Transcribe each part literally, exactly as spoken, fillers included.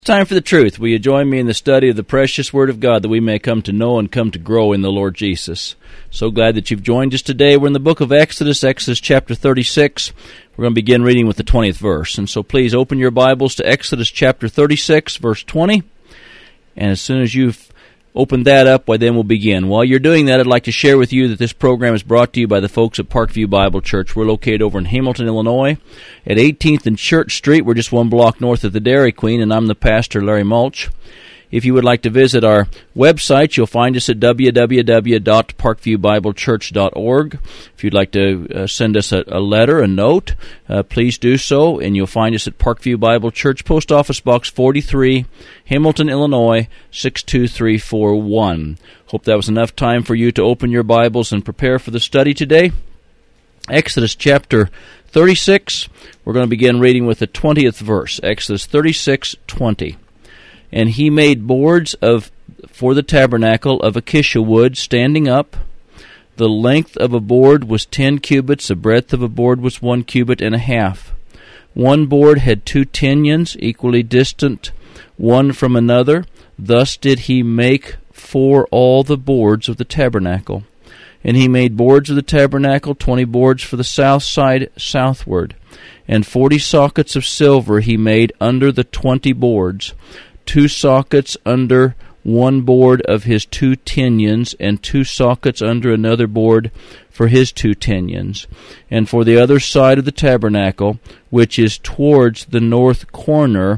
Time for the truth. Will you join me in the study of the precious Word of God that we may come to know and come to grow in the Lord Jesus? So glad that you've joined us today. We're in the book of Exodus, Exodus chapter thirty-six. We're going to begin reading with the twentieth verse. And so please open your Bibles to Exodus chapter thirty-six, verse twenty. And as soon as you've opened that up, why then we'll begin. While you're doing that, I'd like to share with you that this program is brought to you by the folks at Parkview Bible Church. We're located over in Hamilton, Illinois, at eighteenth and Church Street. We're just one block north of the Dairy Queen, and I'm the pastor, Larry Mulch. If you would like to visit our website, you'll find us at w w w dot parkview bible church dot org. If you'd like to uh, send us a, a letter, a note, uh, please do so, and you'll find us at Parkview Bible Church, Post Office Box forty-three, Hamilton, Illinois, six two three four one. Hope that was enough time for you to open your Bibles and prepare for the study today. Exodus chapter thirty-six, we're going to begin reading with the twentieth verse, Exodus thirty-six twenty. And he made boards of for the tabernacle of acacia wood, standing up. The length of a board was ten cubits, the breadth of a board was one cubit and a half. One board had two pinions, equally distant one from another. Thus did he make for all the boards of the tabernacle. And he made boards of the tabernacle, twenty boards for the south side southward. And forty sockets of silver he made under the twenty boards, two sockets under one board of his two pinions, and two sockets under another board for his two pinions. And for the other side of the tabernacle, which is towards the north corner,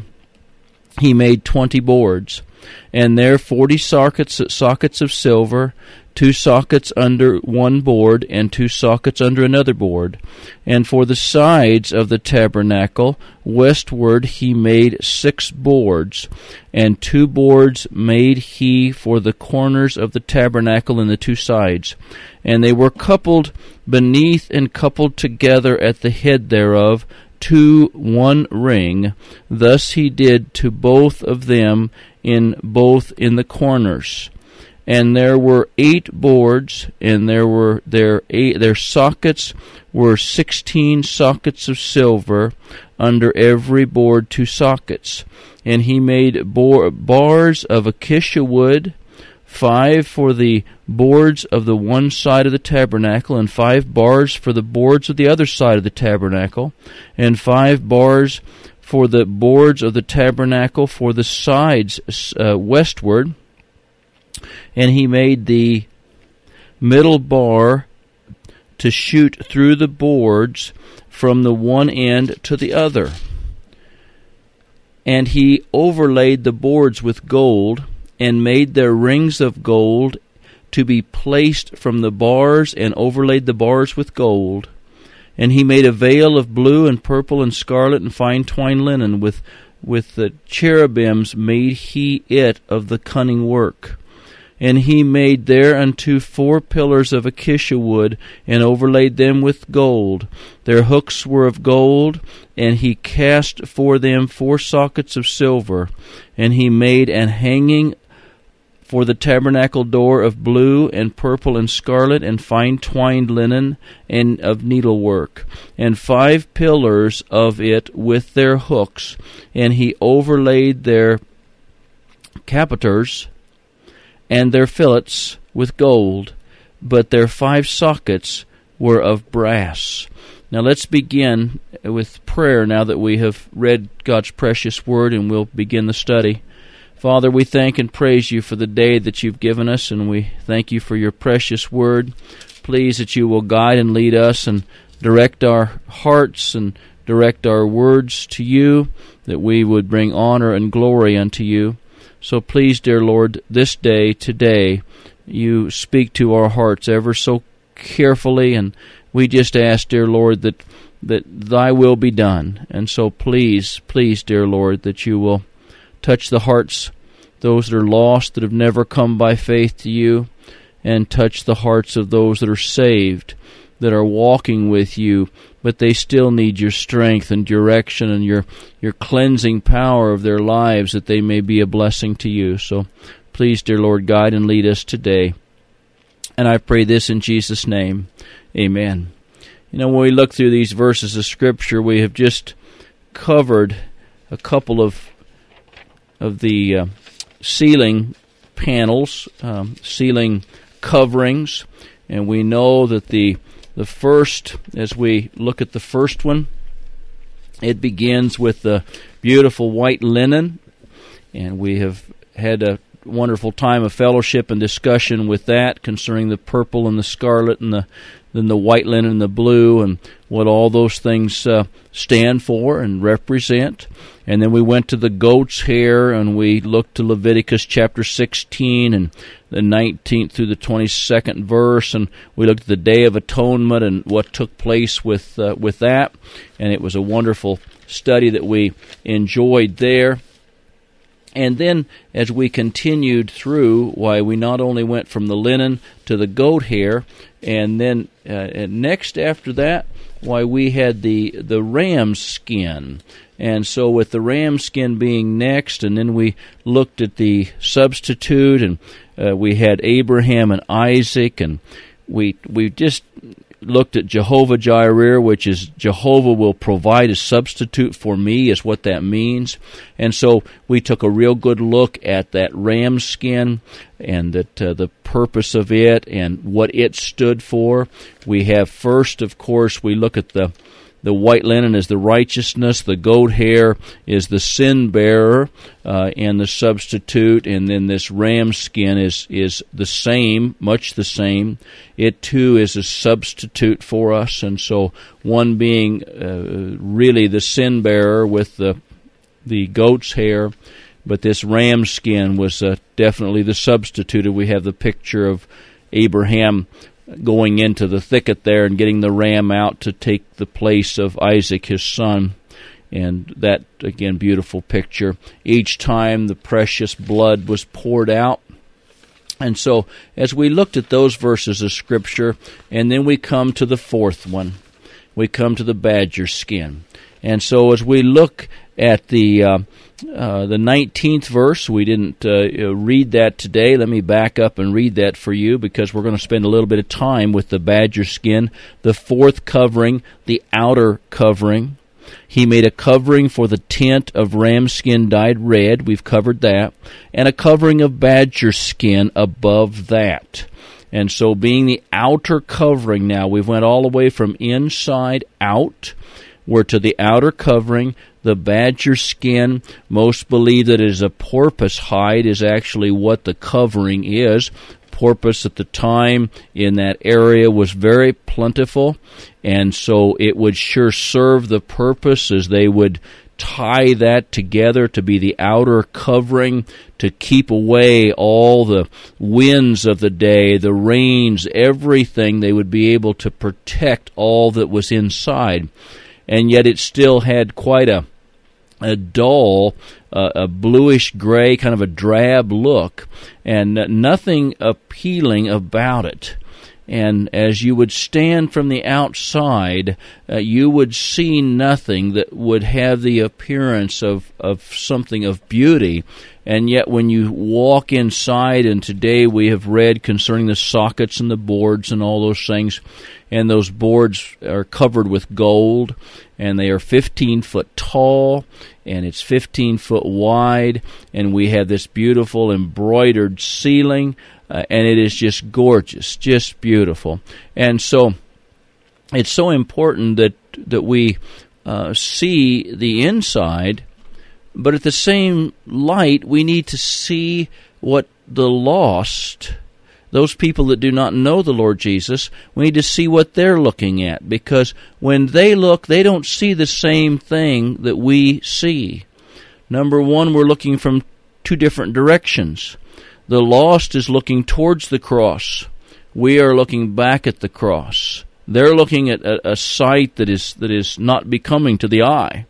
he made twenty boards, and there forty sockets, sockets of silver, two sockets under one board, and two sockets under another board. And for the sides of the tabernacle, westward he made six boards, and two boards made he for the corners of the tabernacle in the two sides. And they were coupled beneath and coupled together at the head thereof, to one ring. Thus he did to both of them in both in the corners. And there were eight boards, and there were their eight their sockets were sixteen sockets of silver, under every board two sockets. And he made bor- bars of acacia wood, five for the boards of the one side of the tabernacle, and five bars for the boards of the other side of the tabernacle, and five bars for the boards of the tabernacle for the sides uh, westward. And he made the middle bar to shoot through the boards from the one end to the other. And he overlaid the boards with gold, and made their rings of gold to be placed from the bars, and overlaid the bars with gold. And he made a veil of blue and purple and scarlet and fine twined linen. With, with the cherubims made he it of the cunning work. And he made thereunto four pillars of acacia wood, and overlaid them with gold. Their hooks were of gold, and he cast for them four sockets of silver. And he made an hanging for the tabernacle door of blue and purple and scarlet and fine twined linen and of needlework, and five pillars of it with their hooks. And he overlaid their capiters and their fillets with gold, but their five sockets were of brass. Now let's begin with prayer now that we have read God's precious word, and we'll begin the study. Father, we thank and praise you for the day that you've given us, and we thank you for your precious word. Please that you will guide and lead us and direct our hearts and direct our words to you, that we would bring honor and glory unto you. So please, dear Lord, this day, today, you speak to our hearts ever so carefully, and we just ask, dear Lord, that that thy will be done. And so please, please, dear Lord, that you will touch the hearts, those that are lost, that have never come by faith to you, and touch the hearts of those that are saved, that are walking with you, but they still need your strength and direction and your, your cleansing power of their lives, that they may be a blessing to you. So please, dear Lord, guide and lead us today. And I pray this in Jesus' name. Amen. You know, when we look through these verses of Scripture, we have just covered a couple of of the uh, ceiling panels, um, ceiling coverings, and we know that the the first, as we look at the first one, it begins with the beautiful white linen, and we have had a wonderful time of fellowship and discussion with that concerning the purple and the scarlet and the then the white linen and the blue and what all those things uh, stand for and represent. And then we went to the goat's hair, and we looked to Leviticus chapter sixteen and the nineteenth through the twenty-second verse, and we looked at the Day of Atonement and what took place with uh, with that. And it was a wonderful study that we enjoyed there. And then, as we continued through, why we not only went from the linen to the goat hair, and then uh, and next after that, why we had the the ram's skin. And so with the ram's skin being next, and then we looked at the substitute, and uh, we had Abraham and Isaac, and we we just looked at Jehovah Jireh, which is Jehovah will provide a substitute for me, is what that means. And so we took a real good look at that ram skin and that uh, the purpose of it and what it stood for. We have first, of course, we look at the The white linen is the righteousness, the goat hair is the sin bearer uh, and the substitute, and then this ram skin is, is the same, much the same. It too is a substitute for us, and so one being uh, really the sin bearer with the the goat's hair, but this ram skin was uh, definitely the substitute. We have the picture of Abraham going into the thicket there and getting the ram out to take the place of Isaac, his son. And that, again, beautiful picture. Each time the precious blood was poured out. And so, as we looked at those verses of Scripture, and then we come to the fourth one, we come to the badger skin. And so, as we look at the uh, uh, the nineteenth verse, we didn't uh, read that today. Let me back up and read that for you, because we're going to spend a little bit of time with the badger skin. The fourth covering, the outer covering. He made a covering for the tent of ram skin dyed red. We've covered that. And a covering of badger skin above that. And so being the outer covering now, we've went all the way from inside out. We're to the outer covering. The badger skin, most believe that it is a porpoise hide, is actually what the covering is. Porpoise at the time in that area was very plentiful, and so it would sure serve the purpose as they would tie that together to be the outer covering, to keep away all the winds of the day, the rains, everything. They would be able to protect all that was inside. And yet it still had quite a a dull, uh, a bluish-gray, kind of a drab look, and nothing appealing about it. And as you would stand from the outside, uh, you would see nothing that would have the appearance of, of something of beauty. And yet when you walk inside, and today we have read concerning the sockets and the boards and all those things, and those boards are covered with gold, and they are fifteen foot tall, and it's fifteen foot wide, and we have this beautiful embroidered ceiling, uh, and it is just gorgeous, just beautiful. And so it's so important that that we uh, see the inside, but at the same light, we need to see what the lost, those people that do not know the Lord Jesus, we need to see what they're looking at, because when they look, they don't see the same thing that we see. Number one, we're looking from two different directions. The lost is looking towards the cross. We are looking back at the cross. They're looking at a, a sight that is that is not becoming to the eye.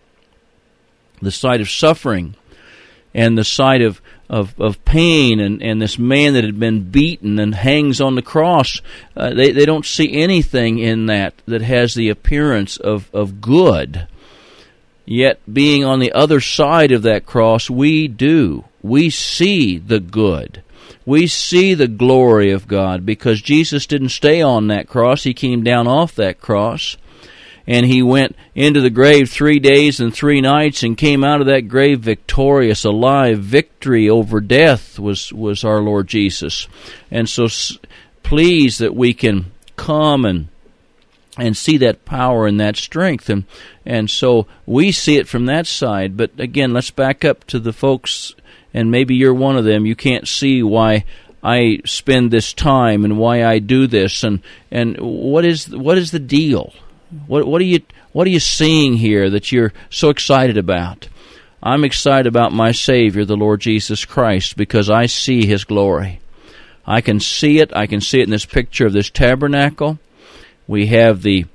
The sight of suffering and the sight of, of, of pain, and, and this man that had been beaten and hangs on the cross. Uh, they, they don't see anything in that that has the appearance of, of good. Yet, being on the other side of that cross, we do. We see the good. We see the glory of God, because Jesus didn't stay on that cross. He came down off that cross. and he went into the grave three days and three nights and came out of that grave victorious, alive. Victory over death was, was our Lord Jesus. And so pleased that we can come and and see that power and that strength. And and so we see it from that side. But again, let's back up to the folks, and maybe you're one of them. You can't see why I spend this time and why I do this, and and what is what is the deal? What what are you what are you seeing here that you're so excited about? I'm excited about my Savior, the Lord Jesus Christ, because I see His glory. I can see it. I can see it in this picture of this tabernacle. We have the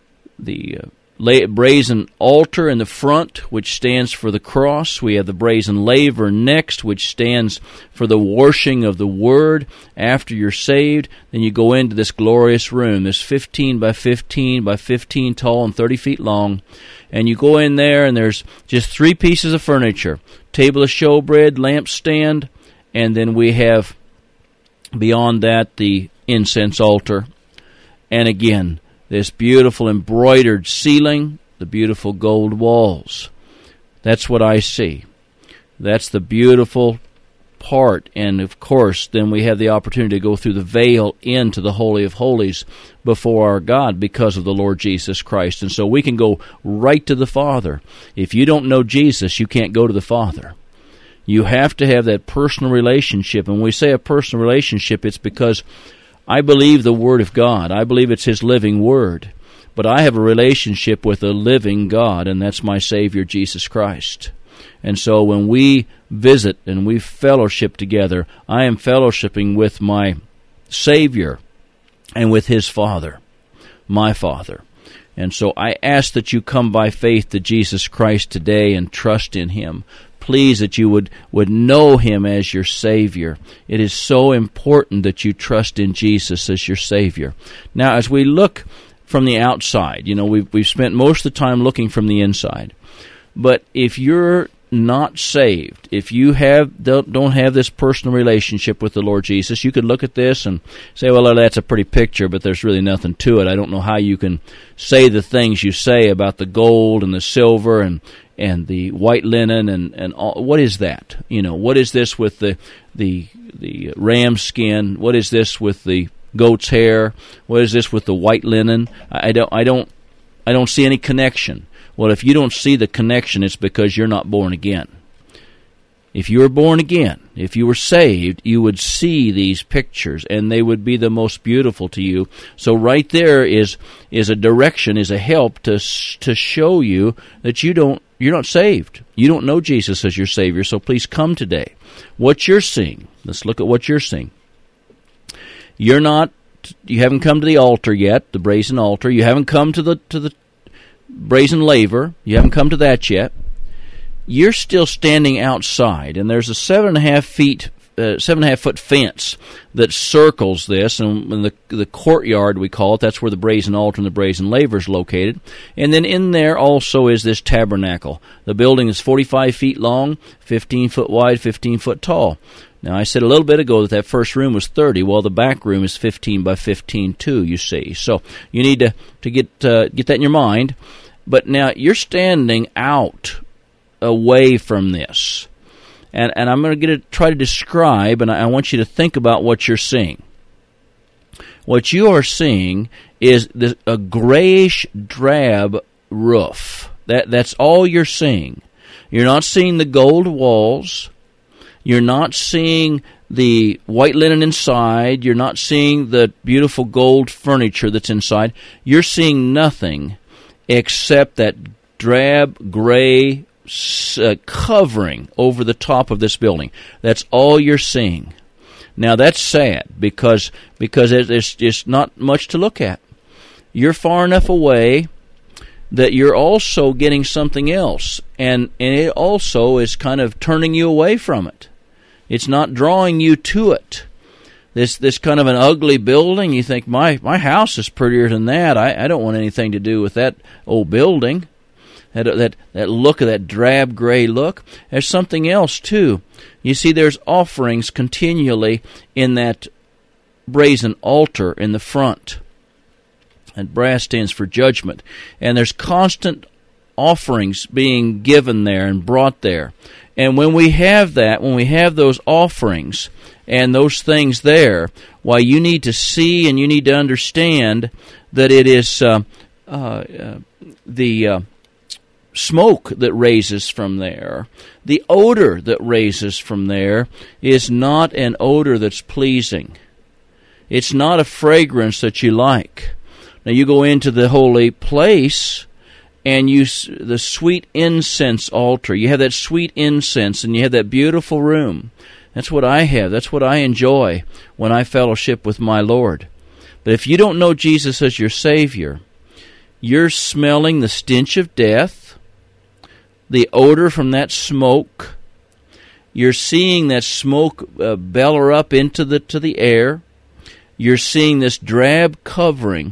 the uh, brazen altar in the front, which stands for the cross. We have the brazen laver next, which stands for the washing of the Word after you're saved. Then you go into this glorious room, this fifteen by fifteen by fifteen tall and thirty feet long. And you go in there, and there's just three pieces of furniture: table of showbread, lampstand, and then we have beyond that the incense altar. And again, this beautiful embroidered ceiling, the beautiful gold walls. That's what I see. That's the beautiful part. And of course, then we have the opportunity to go through the veil into the Holy of Holies before our God because of the Lord Jesus Christ. And so we can go right to the Father. If you don't know Jesus, you can't go to the Father. You have to have that personal relationship. And when we say a personal relationship, it's because I believe the Word of God. I believe it's His living Word. But I have a relationship with a living God, and that's my Savior, Jesus Christ. And so when we visit and we fellowship together, I am fellowshipping with my Savior and with His Father, my Father. And so I ask that you come by faith to Jesus Christ today and trust in Him. Please that you would, would know Him as your Savior. It is so important that you trust in Jesus as your Savior. Now, as we look from the outside, you know, we've, we've spent most of the time looking from the inside. But if you're not saved, if you have don't, don't have this personal relationship with the Lord Jesus, you could look at this and say, well, that's a pretty picture, but there's really nothing to it. I don't know how you can say the things you say about the gold and the silver and and the white linen and, and all. What is that? You know, what is this with the the the ram skin? What is this with the goat's hair? What is this with the white linen? I don't I don't I don't see any connection. Well, if you don't see the connection, it's because you're not born again. If you were born again, if you were saved, you would see these pictures, and they would be the most beautiful to you. So right there is is a direction, is a help to to show you that you don't you're not saved. You don't know Jesus as your Savior. So please come today. What you're seeing, let's look at what you're seeing. You're not. You haven't come to the altar yet, the brazen altar. You haven't come to the to the brazen laver. You haven't come to that yet. You're still standing outside, and there's a seven and a half feet, uh, seven and a half foot fence that circles this, and in the the courtyard we call it. That's where the brazen altar and the brazen laver is located. And then in there also is this tabernacle. The building is forty-five feet long, fifteen foot wide, fifteen foot tall. Now I said a little bit ago that that first room was thirty. Well, the back room is fifteen by fifteen too. You see, so you need to to get uh, get that in your mind. But now you're standing out away from this. And and I'm going to get to try to describe, and I, I want you to think about what you're seeing. What you are seeing is this, a grayish drab roof. That That's all you're seeing. You're not seeing the gold walls. You're not seeing the white linen inside. You're not seeing the beautiful gold furniture that's inside. You're seeing nothing except that drab gray Uh, covering over the top of this building. That's all you're seeing. Now that's sad because because there's just not much to look at. You're far enough away that you're also getting something else, and and it also is kind of turning you away from it. It's not drawing you to it. This this kind of an ugly building, you think, my my house is prettier than that. I, I don't want anything to do with that old building. That, that that look of that drab gray look. There's something else too. You see, there's offerings continually in that brazen altar in the front. And brass stands for judgment. And there's constant offerings being given there and brought there. And when we have that, when we have those offerings and those things there, why, you need to see and you need to understand that it is uh, uh, uh, the uh, smoke that raises from there, the odor that raises from there is not an odor that's pleasing. It's not a fragrance that you like. Now you go into the holy place and you the sweet incense altar. You have that sweet incense and you have that beautiful room. That's what I have. That's what I enjoy when I fellowship with my Lord. But if you don't know Jesus as your Savior, you're smelling the stench of death, the odor from that smoke. You're seeing that smoke uh, bellow up into the to the air. You're seeing this drab covering.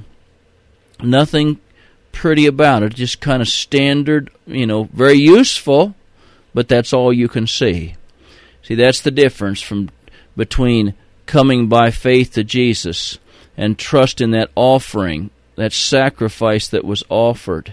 Nothing pretty about it, just kind of standard, you know, very useful, but that's all you can see. See, that's the difference from between coming by faith to Jesus and trust in that offering, that sacrifice that was offered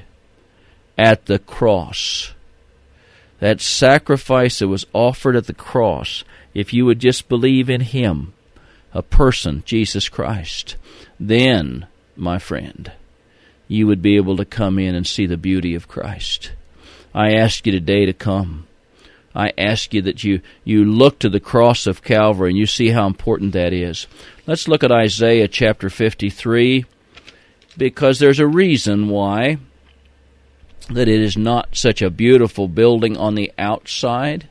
at the cross. That sacrifice that was offered at the cross, if you would just believe in Him, a person, Jesus Christ, then, my friend, you would be able to come in and see the beauty of Christ. I ask you today to come. I ask you that you, you look to the cross of Calvary and you see how important that is. Let's look at Isaiah chapter fifty-three, because there's a reason why that it is not such a beautiful building on the outside,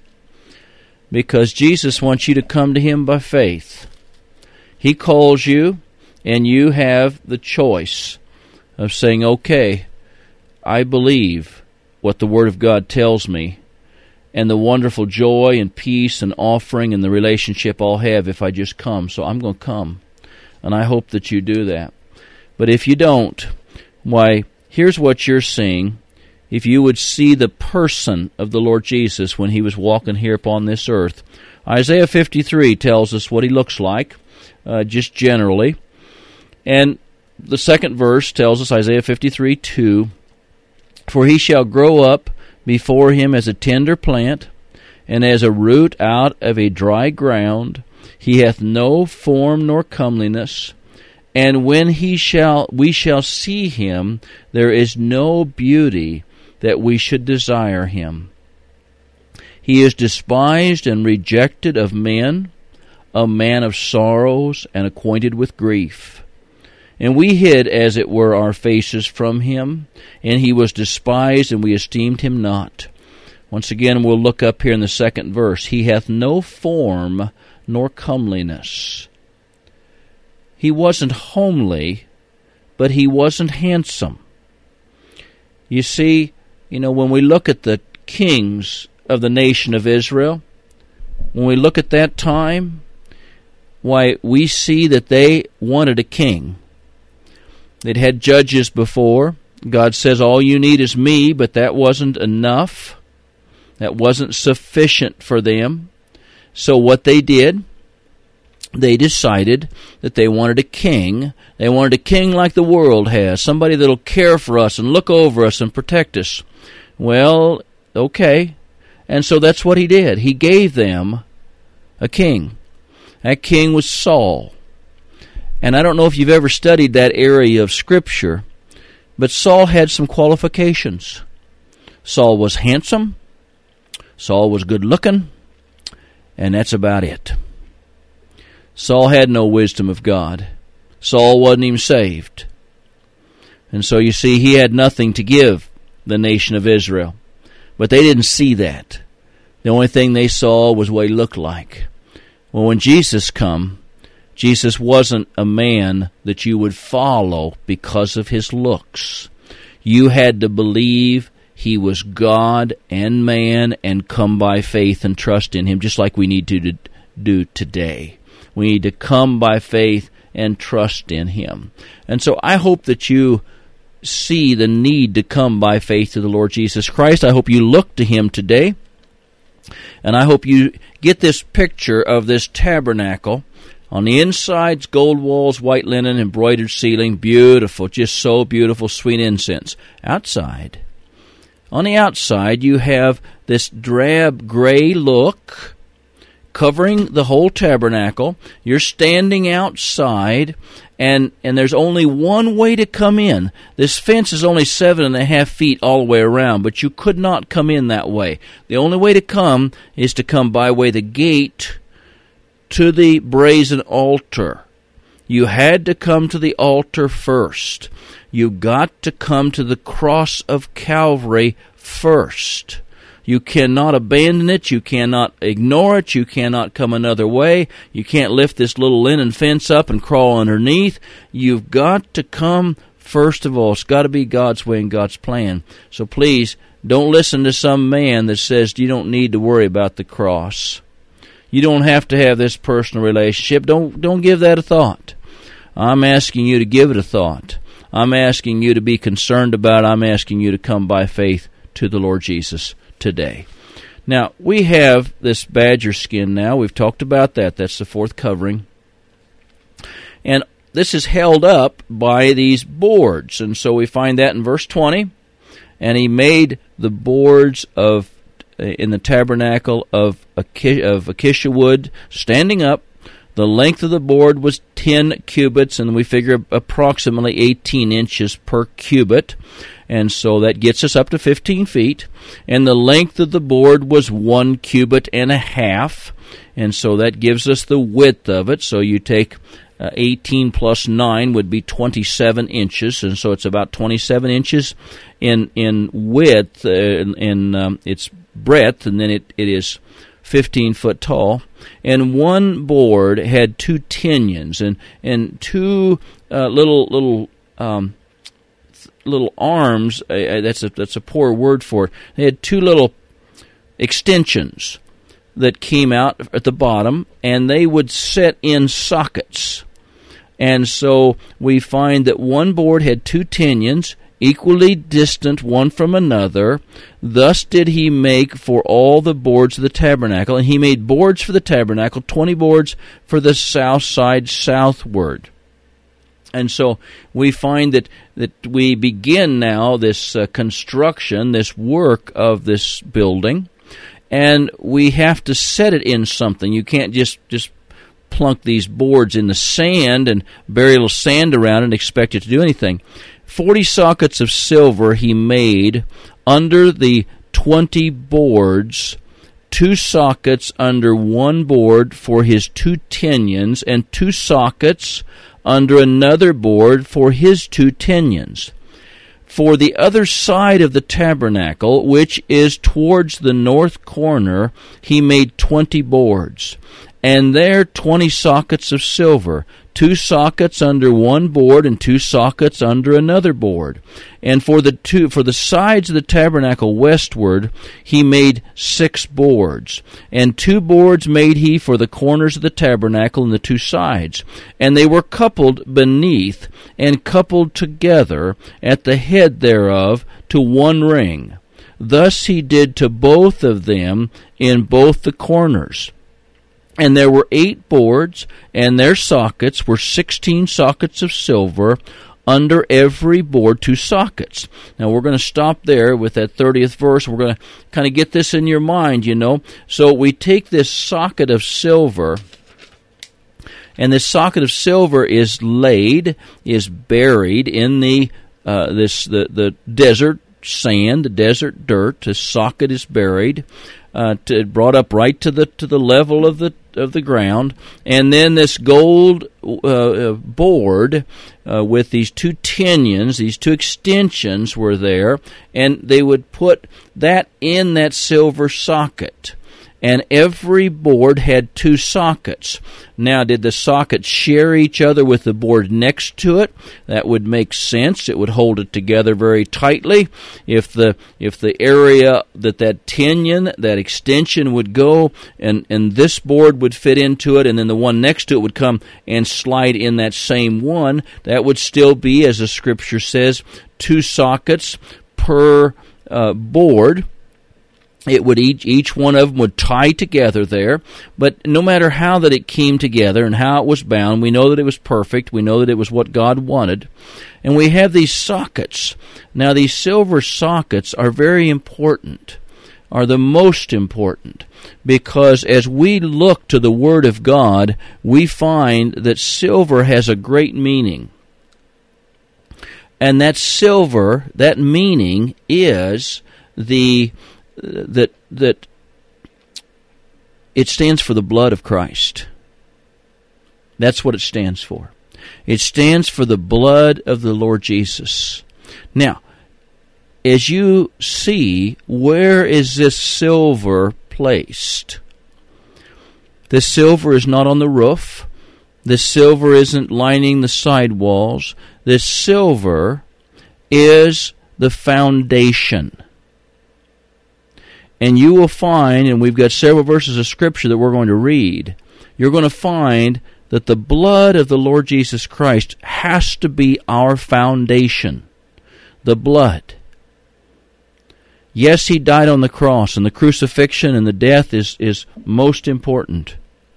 because Jesus wants you to come to Him by faith. He calls you, and you have the choice of saying, okay, I believe what the Word of God tells me, and the wonderful joy and peace and offering and the relationship I'll have if I just come. So I'm going to come, and I hope that you do that. But if you don't, why, here's what you're seeing. If you would see the person of the Lord Jesus when He was walking here upon this earth. Isaiah fifty-three tells us what He looks like, uh, just generally. And the second verse tells us, Isaiah fifty-three two, for he shall grow up before him as a tender plant, and as a root out of a dry ground. He hath no form nor comeliness, and when he shall we shall see him, there is no beauty that we should desire him. He is despised and rejected of men, a man of sorrows and acquainted with grief. And we hid, as it were, our faces from him, and he was despised, and we esteemed him not. Once again, we'll look up here in the second verse. He hath no form nor comeliness. He wasn't homely, but he wasn't handsome. You see, you know, when we look at the kings of the nation of Israel, when we look at that time, why, we see that they wanted a king. They'd had judges before. God says, all you need is me, but that wasn't enough. That wasn't sufficient for them. So what they did, they decided that they wanted a king. They wanted a king like the world has, somebody that'll care for us and look over us and protect us. Well, okay. And so that's what he did. He gave them a king. That king was Saul. And I don't know if you've ever studied that area of Scripture, but Saul had some qualifications. Saul was handsome, Saul was good-looking, and that's about it. Saul had no wisdom of God. Saul wasn't even saved. And so you see, he had nothing to give the nation of Israel. But they didn't see that. The only thing they saw was what he looked like. Well, when Jesus come, Jesus wasn't a man that you would follow because of his looks. You had to believe he was God and man and come by faith and trust in him, just like we need to do today. We need to come by faith and trust in him. And so I hope that you see the need to come by faith to the Lord Jesus Christ. I hope you look to him today. And I hope you get this picture of this tabernacle On the insides, gold walls, white linen, embroidered ceiling, beautiful, just so beautiful, sweet incense. Outside, on the outside, you have this drab gray look covering the whole tabernacle. You're standing outside, and and there's only one way to come in. This fence is only seven and a half feet all the way around, but you could not come in that way. The only way to come is to come by way the gate to the brazen altar. You had to come to the altar first. You got to come to the cross of Calvary first. You cannot abandon it. You cannot ignore it. You cannot come another way. You can't lift this little linen fence up and crawl underneath. You've got to come first of all. It's got to be God's way and God's plan. So please, don't listen to some man that says you don't need to worry about the cross. You don't have to have this personal relationship. Don't, don't give that a thought. I'm asking you to give it a thought. I'm asking you to be concerned about it. I'm asking you to come by faith to the Lord Jesus today. Now, we have this badger skin now. We've talked about that. That's the fourth covering. And this is held up by these boards. And so we find that in verse twenty. And he made the boards of in the tabernacle of of acacia wood, standing up. The length of the board was ten cubits, and we figure approximately eighteen inches per cubit. And so that gets us up to fifteen feet. And the length of the board was one cubit and a half. And so that gives us the width of it. So you take uh, eighteen plus nine would be twenty-seven inches. And so it's about twenty-seven inches in in width, uh, in, in um, its breadth, and then it, it is fifteen foot tall. And one board had two tinions and, and two uh, little little um, little arms. Uh, that's a that's a poor word for it. They had two little extensions that came out at the bottom, and they would set in sockets. And so we find that one board had two tinions, equally distant one from another. Thus did he make for all the boards of the tabernacle. And he made boards for the tabernacle, twenty boards for the south side southward. And so we find that, that we begin now this uh, construction, this work of this building, and we have to set it in something. You can't just, just plunk these boards in the sand and bury a little sand around it and expect it to do anything. Forty sockets of silver he made under the twenty boards, two sockets under one board for his two tinions, and two sockets under another board for his two tinions. For the other side of the tabernacle, which is towards the north corner, he made twenty boards, and there twenty sockets of silver, two sockets under one board and two sockets under another board. And for the two for the sides of the tabernacle westward he made six boards, and two boards made he for the corners of the tabernacle and the two sides, and they were coupled beneath and coupled together at the head thereof to one ring. Thus he did to both of them in both the corners. And there were eight boards, and their sockets were sixteen sockets of silver, under every board two sockets. Now we're going to stop there with that thirtieth verse. We're going to kind of get this in your mind, you know. So we take this socket of silver, and this socket of silver is laid, is buried in the uh, this the, the desert sand, the desert dirt. The socket is buried, uh, to, brought up right to the to the level of the of the ground, and then this gold uh, board uh, with these two tinions, these two extensions were there, and they would put that in that silver socket. And every board had two sockets. Now, did the sockets share each other with the board next to it? That would make sense. It would hold it together very tightly. If the if the area that that tinion, that extension would go, and, and this board would fit into it, and then the one next to it would come and slide in that same one, that would still be, as the Scripture says, two sockets per uh, board. It would each each one of them would tie together there, but no matter how that it came together and how it was bound, we know that it was perfect. We know that it was what God wanted. And we have these sockets. Now, these silver sockets are very important, are the most important, because as we look to the Word of God, we find that silver has a great meaning. And that silver, that meaning is the that that it stands for the blood of Christ. That's what it stands for. It stands for the blood of the Lord Jesus. Now, as you see, where is this silver placed? This silver is not on the roof. This silver isn't lining the sidewalls. This silver is the foundation. And you will find, and we've got several verses of Scripture that we're going to read, you're going to find that the blood of the Lord Jesus Christ has to be our foundation. The blood. Yes, He died on the cross, and the crucifixion and the death is, is most important.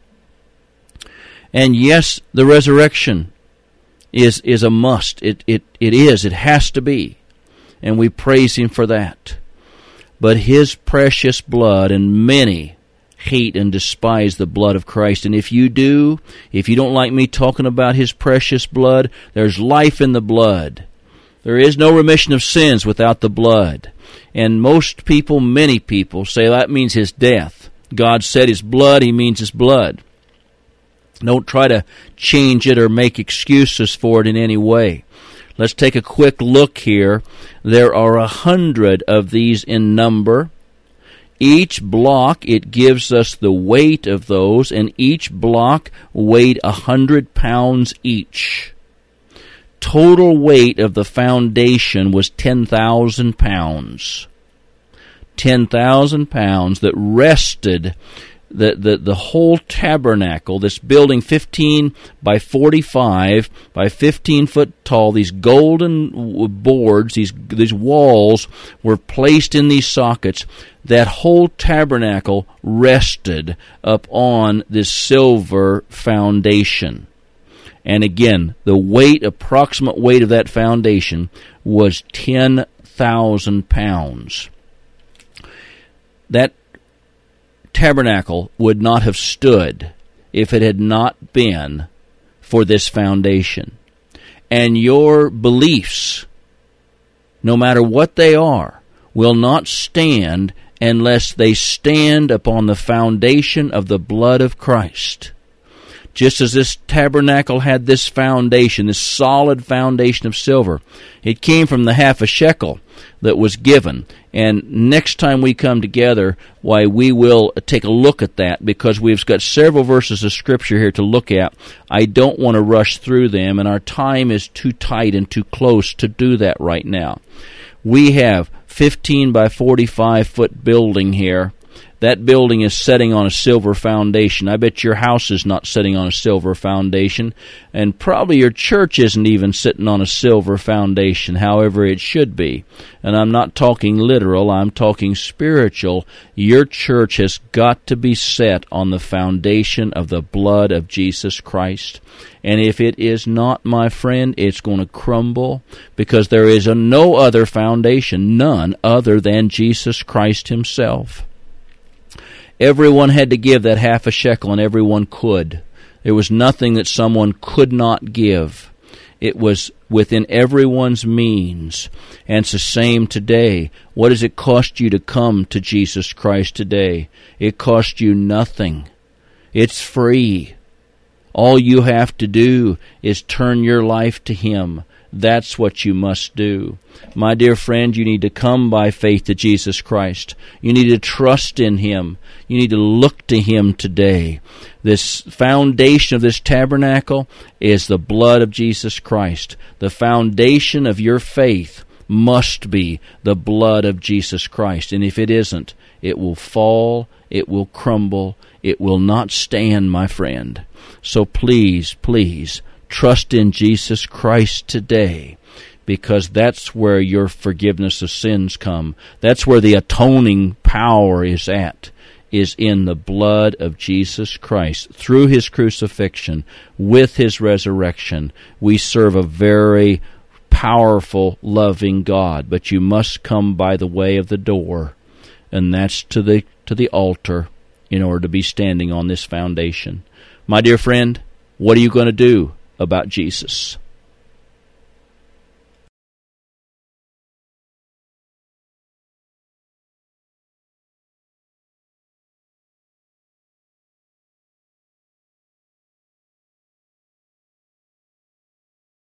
And yes, the resurrection is, is a must. It, it, it is. It has to be. And we praise Him for that. But His precious blood, and many hate and despise the blood of Christ. And if you do, if you don't like me talking about His precious blood, there's life in the blood. There is no remission of sins without the blood. And most people, many people, say that means His death. God said His blood, He means His blood. Don't try to change it or make excuses for it in any way. Let's take a quick look here. There are a hundred of these in number. Each block, it gives us the weight of those, and each block weighed a hundred pounds each. Total weight of the foundation was ten thousand pounds. ten thousand pounds that rested The, the the whole tabernacle, this building fifteen by forty-five by fifteen foot tall, these golden boards, these these walls were placed in these sockets. That whole tabernacle rested upon this silver foundation. And again, the weight, approximate weight of that foundation was ten thousand pounds. That tabernacle would not have stood if it had not been for this foundation. And your beliefs, no matter what they are, will not stand unless they stand upon the foundation of the blood of Christ. Just as this tabernacle had this foundation, this solid foundation of silver, it came from the half a shekel that was given. And next time we come together, why, we will take a look at that, because we've got several verses of Scripture here to look at. I don't want to rush through them, and our time is too tight and too close to do that right now. We have fifteen by forty-five foot building here. That building is setting on a silver foundation. I bet your house is not setting on a silver foundation, and probably your church isn't even sitting on a silver foundation, however it should be. And I'm not talking literal, I'm talking spiritual. Your church has got to be set on the foundation of the blood of Jesus Christ. And if it is not, my friend, it's going to crumble, because there is a no other foundation, none other than Jesus Christ Himself. Everyone had to give that half a shekel, and everyone could. There was nothing that someone could not give. It was within everyone's means. And it's the same today. What does it cost you to come to Jesus Christ today? It costs you nothing. It's free. All you have to do is turn your life to Him. That's what you must do. My dear friend, you need to come by faith to Jesus Christ. You need to trust in Him. You need to look to Him today. This foundation of this tabernacle is the blood of Jesus Christ. The foundation of your faith must be the blood of Jesus Christ. And if it isn't, it will fall, it will crumble, it will not stand, my friend. So please, please, trust in Jesus Christ today. because that's where your forgiveness of sins come. That's where the atoning power is at, is in the blood of Jesus Christ. Through his crucifixion, with his resurrection, we serve a very powerful, loving God. But you must come by the way of the door, and that's to the to the altar, in order to be standing on this foundation. My dear friend, what are you going to do about Jesus?